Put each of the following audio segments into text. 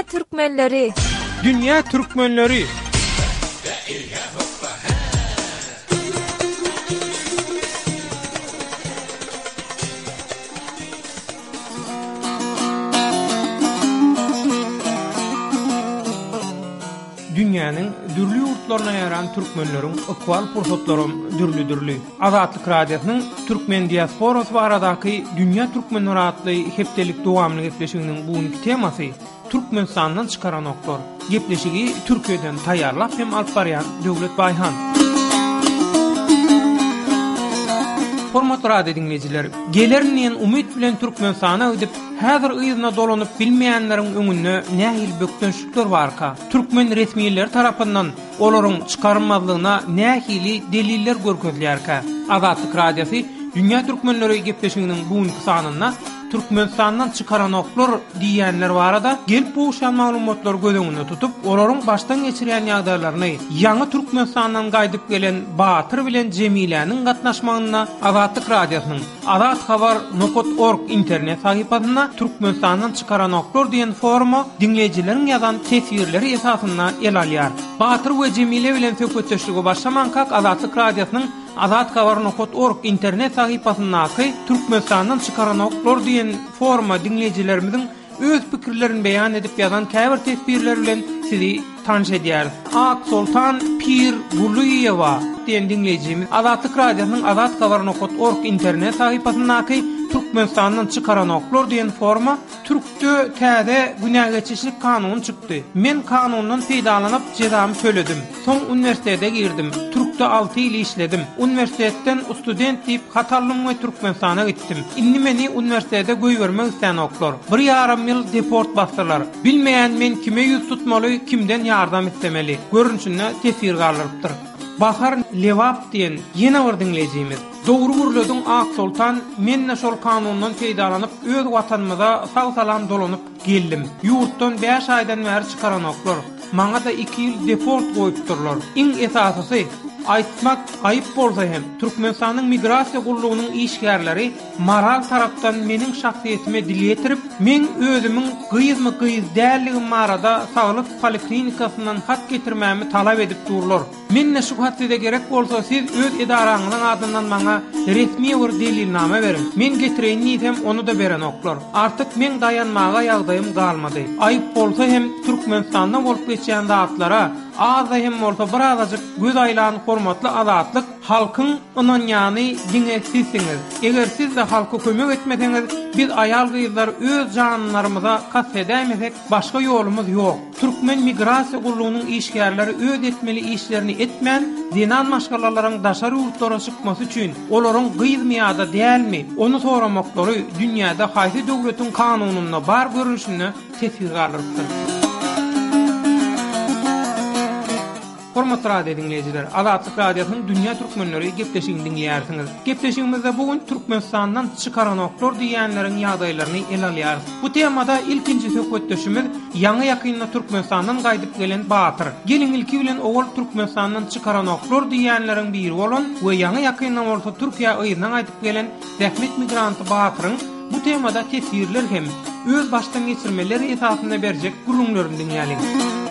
Türkmenleri. Dünya Türkmenleri. Dünýäniň dürli ýurtlaryna ýaran türkmenleriň ökwal pursatlaryň dürli. Azatlyk radiosynyň türkmen diasporasy baradaky dünýä türkmenleri atly hepdelik dowamly gepleşiginiň bugunky temasy Türkmenistandan çykaran oklar. Gepleşigi Türkiýeden taýýarlap hem alyp barýan Döwlet Baýhan. Hormat radio dinleyijiler, geleriniň umyt bilen Türkmenistana ödip häzir ýyzyna dolanyp bilmeýänleriň öňünde nähil bökdönşükler barka. Türkmen resmiýetleri tarapyndan olaryň çykarmazlygyna nähili deliller görkezilýärkä. Azatlyk radiosy dünýä türkmenleri gepleşiginiň bugunky sanyna Türkmenistandan çykaran oklar diýenler barada gelip bu şan maglumatlar göz tutup olaryň başdan geçirýän ýagdaýlaryny ýangy Türkmenistandan gaýdyp gelen Batyr bilen Jemiläniň gatnaşmagyna Azatlyk radiosynyň azathabar.org internet sahypasyna Türkmenistandan çykaran oklar diýen foruma dinleýijileriň ýazan tesirleri esasyna el alýar. Batyr we Jemile bilen söhbetleşigi başlamankak Azatlyk radiosynyň azathabar.org internet sahypasynaky Türkmenistandan çykaran oklar diýen foruma dinleýijilerimiziň öz pikirlerini beýan edip ýazan käbir tesbirler bilen sizi tanış edýär. Ak Sultan Pir Guluýewa diýen dinleýijimiz Azatlyk radiosynyň azathabar.org internet sahypasynaky Türkmenistandan çykaran oklar diýen forma türkçe täze günäge geçişlik kanun çykdy. Men kanundan peýdalanyp jezamy söyledim. Soň uniwersitete girdim. Türkçe 6 ýyl işledim. Uniwersitetden student diýip Hatarlyň we Türkmenistana gitdim. Indi meni uniwersitete goýbermek isleýän oklar 1,5 ýyl deport bastyrlar. Bilmeýän men kime ýüz tutmaly, kimden ýardam islemeli. Görünüşinde tesir galypdyr. Bahar Lewap diýen ýene bir dinleýijimiz. Dogry gürledin Ak Sultan, menne şol kanundan peýdalanyp öz watanymyza sag-salam dolanyp geldim. Ýurtdan 5 aýdan bäri çykaran oklar. Maňa da 2 ýyl deport goýupdyrlar. Iň esasy aýtmak aýyp bolsa hem Türkmenistanyň migrasiýa gullugynyň işgärleri moral tarapdan meniň şahsiýetime dil ýetirip, men özümiň gyýyzmy gyýyz dälligim marada saglyk poliklinikasyndan hat getirmämi talap edip durlar. Menne şu hatda gerek bolsa siz öz edaraňyzyň adyndan maňa resmi bir delilname berin. Men getireýän diýsem onu da beren oklar. Artyk men dayanmaga ýagdaýym galmady. Aýyp bolsa hem Türkmenistandan bolup geçýän zatlara az hem bolsa bir azajyk göz aýlan hormatly azatlyk halkyň ynanýany diňetsizsiňiz. Eger siz de halka kömek etmeseňiz, biz aýal gyzlar öz janlarymyza kast edämesek başga ýolumuz ýok. Türkmen migrasiýa gullugynyň işgärleri öz etmeli işlerini etmän, dinan maşgalalaryň daşary ýurtlara çykmasy üçin olaryň gyzmýada dälmi? Onu soramoklary dünýäde haýsy döwletiň kanunyna bar görüşini tesir galypdyr. Hormat radio dinleyijiler, Azatlyk radiosynyň dünýä türkmenleri gepleşigini dinleýärsiňiz. Gepleşigimizde bugun Türkmenistandan çykaran oklar diýenleriň ýagdaýlaryny el alýar. Bu temada ilkinji söhbetleşimiz ýangy ýakynda Türkmenistandan gaýdyp gelen Batyr. Gelin ilki bilen ogul Türkmenistandan çykaran oklar diýenleriň biri bolan we ýangy ýakynda bolsa Türkiýe ýygynyň gaýdyp gelen zähmet migranty Batyryň bu temada tesirler hem öz başdan geçirmeleri esasynda berjek gurulmaryny dinleýäliň.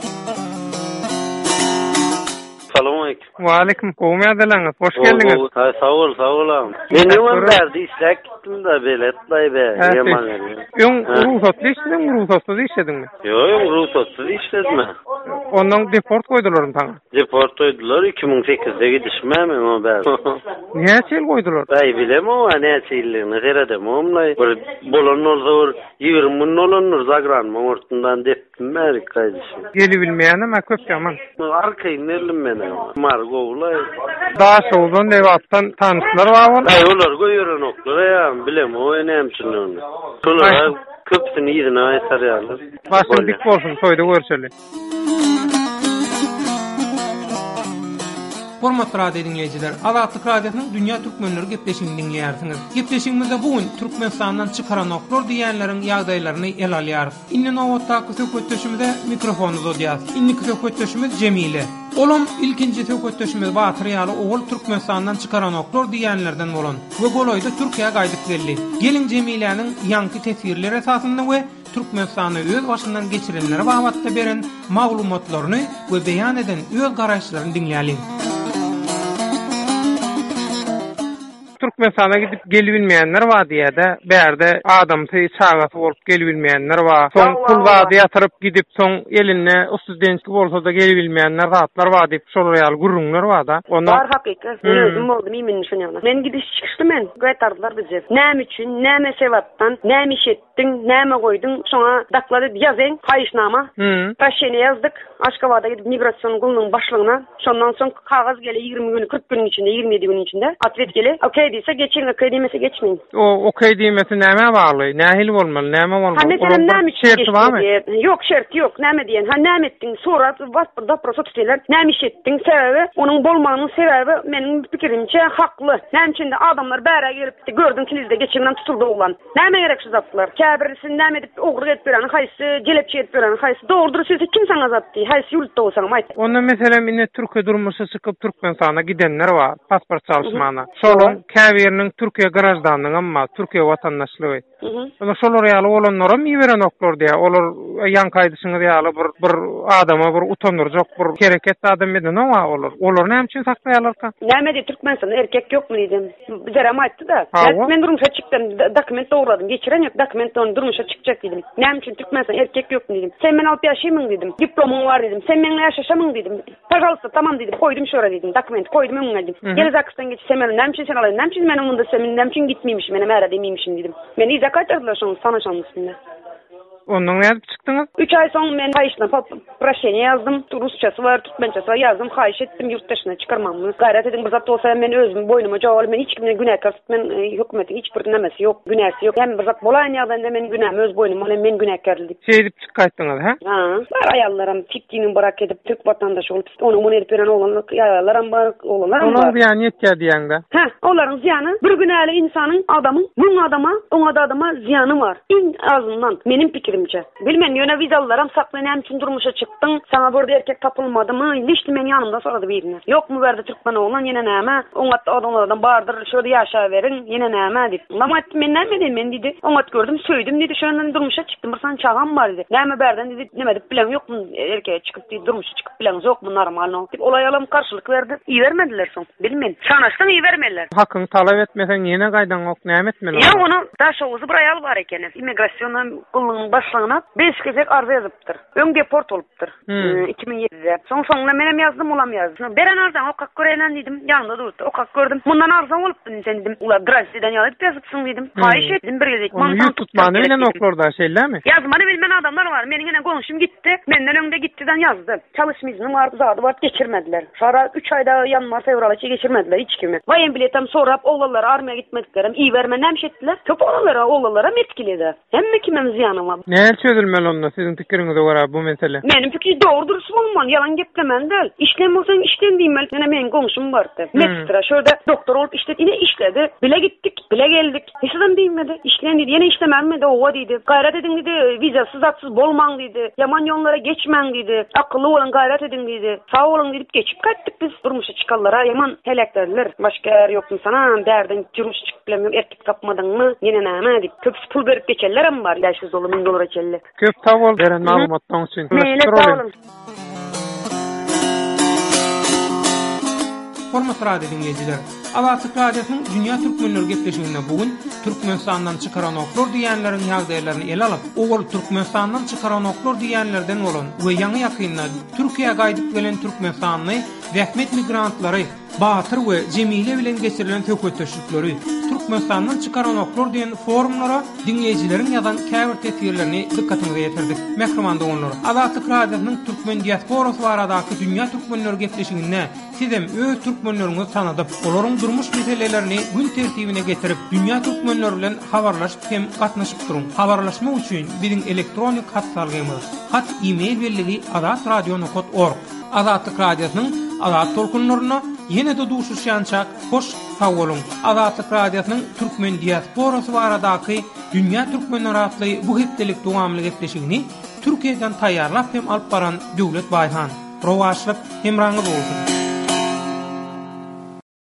Wa alaykum qoum ýa-da hoş geldiňiz. Sağ ol. Men ýa-man berdi işläk gitdim da beletlaý be. Ýa-man. Ruhsatly işledin, ruhsatsız işledinmi? Ýok, ruhsatsız işledimi. Ondan deport goýdular taňa. Deport goýdular 2008-de gidişmem o ber. Näçe ýyl goýdular? Baý bilem o, näçe ýyllygyny geredem omlay. Bir bolan bolsa 20 min bolanlar zagranma ortundan depdim bäri gaýdyşy. Geli bilmeýänem köp ýaman. Arkaýyn nerlim men. Margowlay. Daşowdan Lewapdan tanışlar barmy? Baý olar goýuran oklar ýa, bilem o enemçilen. Şolar köpsini ýygyna aýtarýarlar. Başyň dik bolsun, toýda görüşeli. Hormat radio dinleyijiler, Azatlyk radiosynyň dünýä türkmenleri gepleşigini dinleýärsiňiz. Gepleşigimizde bugun Türkmenistandan çykaran oklar diýenleriň ýagdaýlaryny el alýar. Indi nowatdaky söhbetleşimizde mikrofonu uzatýar. Indiki söhbetleşimiz Jemile. Olam ilkinji söhbetleşimiz Batyr ýaly ogul Türkmenistandan çykaran oklar diýenlerden bolan we goloýda Türkiýe gaýdyp geldi. Gelin Jemiläniň ýanky tesirleri esasynda we Türkmenistana öz başyndan geçirenlere bagatda beren maglumatlaryny we beýan eden öz garaşlaryny dinleýälis. Türkmenistana gidip gelibilmeyenler var diye de berde adamty çağatı bolup gelibilmeyenler var. Son pul wady yatırıp gidip son eline usuz dençki bolsa da gelibilmeyenler rahatlar var diýip şolary gurrunlar var da. Onlar var hakykat. Özüm boldum imin şunýana. Men gidiş çykyşdy men. Gaýtardylar bize. Näme üçin, näme sebapdan, näme işetdiň, näme goýdyň, şoňa daklary ýazyň, haýyşnama. Taşyny ýazdyk. Aşgabatda gidip migrasiýon gulnyň başlygyna. Şondan soň kagaz gele 20 gün, 40 gün içinde, 27 gün içinde atwet gele. Okey diýse geçiň, okey diýmese geçmeýin. O okey diýmesi näme bagly? Nähil bolmaly, näme bolmaly? Näme şert barmy? Ýok, şert ýok. Näme diýen? Ha näme etdiň? Sorat da prosot etdiler. Näme etdiň? Sebebi, onuň bolmagynyň sebebi meniň pikirimçe hakly. Näme üçin de adamlar bäre gelipdi, gördüm kilizde geçiňden tutuldy ulan. Näme gerek şu zatlar? Käbirsin näme edip ogry edip berany, haýsy gelepçi edip berany, haýsy dogrudur sözi kim saňa zatdy? Haýsy ýurtda bolsaň aýt. Onda meselem ine Türkiýe durmuşa çykyp Türkmenistana gidenler var, pasport çalışmana. Şolun käbiriniň Türkiýe garaşdanlygy amma Türkiýe watandaşlygy. Ona şolary ýaly olanlara mi beren oklar diýe. Olar ýan kaýdyşyny ýaly bir adama bir utanyrjak bir hereket adam eden ama olar. Olar näme üçin saklaýarlarka? Näme diýip Türkmenistanda erkek ýokmy diýdim. Bizlere aýtdy da. Men durmuşa çykdym, dokument dogradym. Geçiren ýok, dokumentden durmuşa çykjak diýdim. Näme üçin Türkmenistanda erkek ýokmy diýdim. Sen men alyp ýaşaýmyň diýdim. Diplomum var diýdim. Sen menle ýaşaşamyň diýdim. Pajalsa tamam diýdim. Koydum şora diýdim. Dokument koydum öňüňe diýdim. Gerizakystan geçsem näme üçin sen alaýyn? Näme üçin men munda sen näme üçin gitmeýmişim? Men märe demeýmişim diýdim. Men iza kaýtardylar şoň sanaşanyň üstünde. Ondan näme çykdyňyz? 3 ay soň men haýyşna proşeniýa ýazdım. Rusçasy var, türkmençesi var ýazdım. Haýyş etdim ýurtdaşyna çykarmammy. Gaýrat edim bir zat bolsa men özüm boynuma jogap alyp men hiç kimden günäkar tutman hökümetiň hiç bir nämesi ýok, günäsi ýok. Hem bir zat bolaýan ýagdaýynda men günämi öz boynuma alyp men günäkarlyk. Şeýdip çykaýtdyňyz, ha? Ha, bar aýallaram fikrini barak edip türk watandaşy bolup onu muny edip beren oğlanlar aýallaram bar, oğlanlaram bar. Onuň ziýany ýetkä diýende. Ha, olaryň ziýany bir günäli insanyň adamyň bu adama, o adama ziýany var. En azyndan menim pikirimçe. Bilmem ýöne vizallaram saklaýan üçin durmuşa çykdyň. Saňa bir erkek tapylmadymy? Hiç men ýanymda sorady birine. Ýokmy berde türkmen oglan ýene näme? Oňat adamlardan bardyr, şöyle ýaşa berin, ýene näme diýip. Lamat men näme diýdim men diýdi. Oňat gördüm, söýdüm diýdi. Şondan durmuşa çykdym. Bir san çagam bar diýdi. Näme berden diýdi. Näme diýip bilen ýokmy? Erkek çykyp diýdi, durmuşa çykyp bilen ýokmy normal diýip. Olay alam karşylyk berdi. İyi vermediler soň. Bilmem. Sanaşdan iyi vermediler. Hakyň talap etmesen ýene gaýdan ok näme etmeli? Ya onu daşowy bir aýal bar eken. Immigrasiýondan gullygyň başlygyna 5 gezek arza yazıptır. Ön deport olupdur. 2007'de. Soňra menem ýazdım, ulam ýazdy. Beren arzan okak görenen diýdim. Ýanymda durdy. Okak gördüm. Mundan arzan bolupdy sen diýdim. Ular Graziýadan ýalyp ýazypsyň diýdim. Haýyş etdim bir gezek. Mantan tutmany bilen oklarda şeýlemi? Ýazmany bilmen adamlar var. Meniň ene goňşum gitdi. Menden öňde gitdidən ýazdy. Çalışmyzyň arzuzy var, geçirmediler. Şara 3 aýda ýanmar fevralça geçirmediler hiç kimi. Vaýen biletem sorap oğlanlar armaya gitmediklerim. İyi vermenden şetdiler. Köp oğlanlara metkiledi. Hemme kimem ziýany var. Näme çözülmeli onda sizin pikiriňize görä bu mesele? Menim pikirim dogrudur bolman, ýalan geplemen däl. İşlen bolsaň işlen diýmeli. Mene men goňşum bardy. Mekstra şurada doktor olup işledi. Ine işledi. Bile gittik, bile geldik. Hiç adam diýmedi. İşlen diýdi. Ýene işlemänmedi. Owa diýdi. Gaýrat edin diýdi. Wizasyz zatsyz bolmaň diýdi. Yaman ýollara geçmeň diýdi. Akylly bolan gaýrat edin diýdi. Sag bolun diýip geçip gaýtdyk biz. Durmuşa çykallara yaman helaklardylar. Başga ýer ýokmy sana? Därden jurmuş çykyp bilen erkek tapmadyňmy? Ýene näme diýip köp pul berip geçerler hem bar. $500 geçerler. Köp sag bol beren maglumatdan üçin. Hormat radio dinleyijiler. Awatlyk radiosynyň Dünýä Türkmenleri gepleşigine bugün Türkmenistandan çykaran oklar diýenleriň ýagdaýlaryny ele alyp, ol Türkmenistandan çykaran oklar diýenlerden bolan we ýaňy ýakynda Türkiýe gaýdyp gelen Türkmenistanly wähmet migrantlary Batyr we Jemile bilen geçirilen tökötüşlikleri Türkmenistandan çykaran oklar diýen forumlara dinleýijileriň ýazan käbir tesirlerini dikkatiňize ýetirdik. Mehriman doganlar, Awatlyk radiosynyň türkmen diasporasy baradaky Dünýä Türkmenleri gepleşigine sizem öz türkmenleriňizi tanadyp, olaryň durmuş meselelerini gün tertibine getirip Dünýä Türkmenleri bilen habarlaşyp hem gatnaşyp durun. Habarlaşma üçin biziň elektronik hat salgymyz, hat e-mail berligi azatradio.org. Azatlyk radiosynyň Azat tolkunlaryna ýene de duşuşýançak hoş sag bolun. Azatlyk radiosynyň türkmen diasporasy baradaky Dünýä Türkmenleri atly bu hepdelik dowamly gepleşigini Türkiýeden taýýarlap hem alyp baran Döwlet Baýhan. Rowaşlyk hemraňyz bolsun.